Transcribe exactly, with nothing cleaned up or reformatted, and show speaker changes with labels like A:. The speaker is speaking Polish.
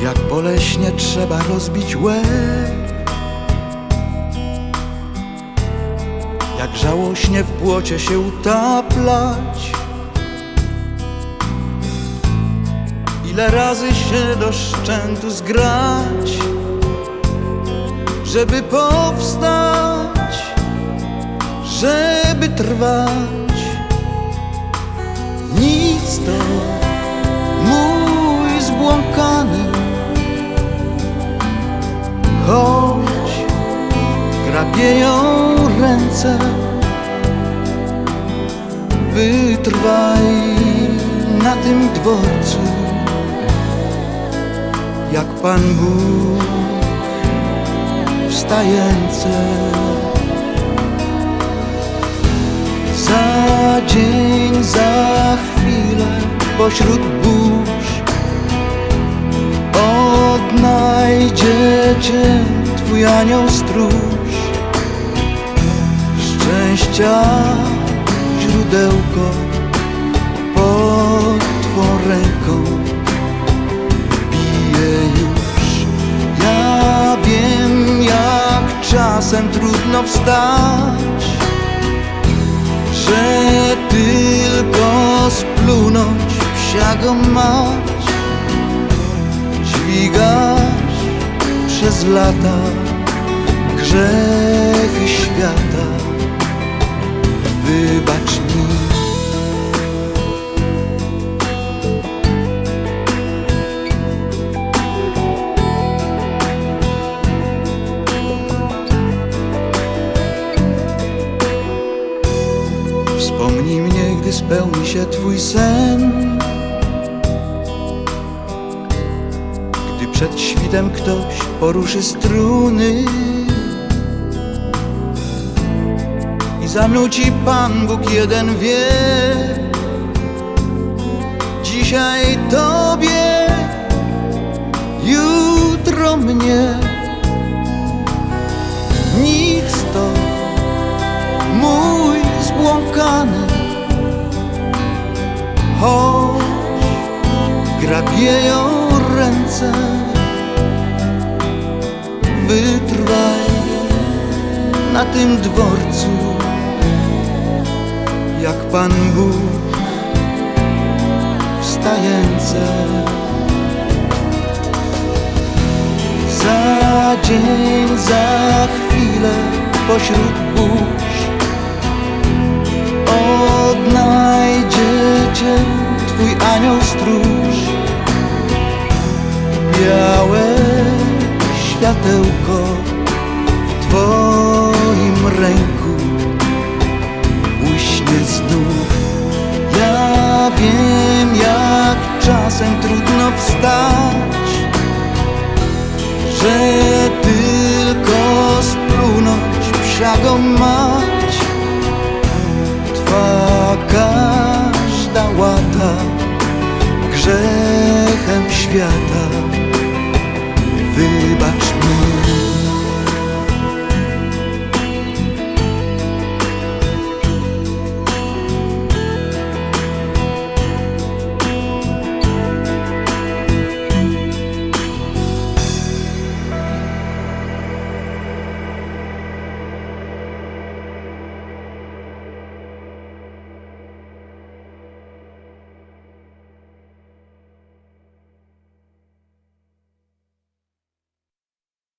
A: Jak boleśnie trzeba rozbić łeb, jak żałośnie w błocie się utaplać. Ile razy się do szczętu zgrać, żeby powstać, żeby trwać. Nic to mój zbłąkany, choć grabieją ręce. Wytrwaj na tym dworcu, jak Pan Bóg wstający. Za dzień, za chwilę pośród burz odnajdzie Cię Twój anioł stróż. Szczęścia źródełko pod Twą ręką bije już. Ja wiem, jak czasem trudno wstać, że tylko splunąć psiago mać. Dźwigasz przez lata grzechy świata, wybacz mi. Wspomnij mnie, gdy spełni się Twój sen, gdy przed świtem ktoś poruszy struny i zanuci Pan Bóg jeden wie. Dzisiaj Tobie, jutro mnie. Nic to mój zbłąkany, choć grabieją ręce. Wytrwaj na tym dworcu, jak Pan Bóg wstający. Za dzień, za chwilę pośród burz odnajdzie Cię Twój anioł stróż. Białe światełko w Twoim ręku błyśnie znów. Ja wiem, jak czasem trudno wstać, że tylko splunąć psiago mać. Twa każda łata grzechem świata, wybacz